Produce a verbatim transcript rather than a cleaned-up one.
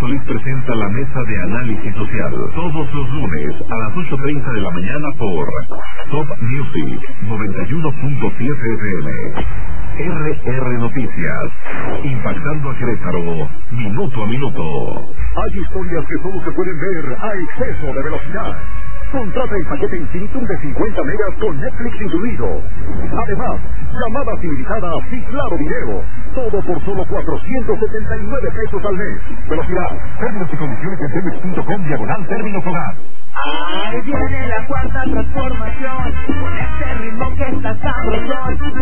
Solís presenta la mesa de análisis social todos los lunes a las ocho treinta de la mañana por Top Music noventa y uno punto siete F M. R R Noticias, impactando a Querétaro, minuto a minuto. Hay historias que solo se pueden ver a exceso de velocidad. Contrata el paquete Infinitum de cincuenta megas con Netflix incluido. Además, llamadas ilimitadas y claro video. Todo por solo cuatrocientos setenta y nueve pesos al mes. Velocidad, términos y condiciones en telmex punto com diagonal términos hogar. Ahí viene la cuarta transformación, con este ritmo que está sabrosón.